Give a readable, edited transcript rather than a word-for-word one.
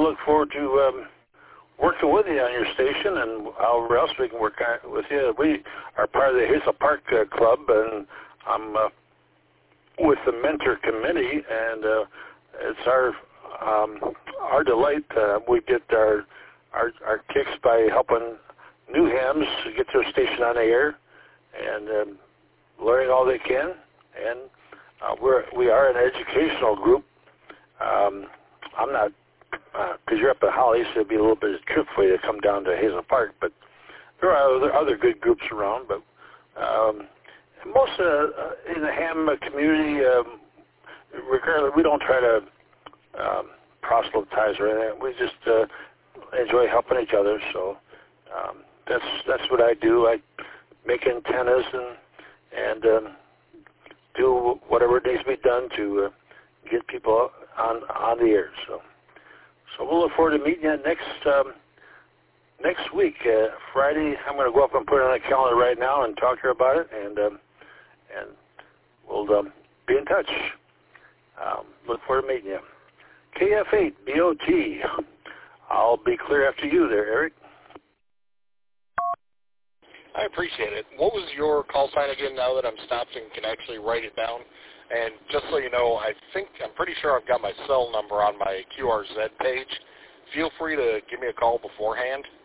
look forward to working with you on your station and however else we can work with you. We are part of the Hazel Park Club, and I'm with the mentor committee, and it's our delight. We get our kicks by helping new hams get their station on the air and learning all they can. And we are an educational group. I'm not, because you're up at Holly, so it'd be a little bit of a trip for you to come down to Hazel Park, but there are other good groups around. But most in the ham community, regardless, we don't try to proselytize or anything. We just enjoy helping each other. So that's what I do. I make antennas and do whatever needs to be done to get people on the air. So we'll look forward to meeting you next week, Friday. I'm going to go up and put it on the calendar right now and talk to her about it, and we'll be in touch. Look forward to meeting you. KF8 BOT. I'll be clear after you there, Eric. I appreciate it. What was your call sign again, now that I'm stopped and can actually write it down? And just so you know, I'm pretty sure I've got my cell number on my QRZ page. Feel free to give me a call beforehand.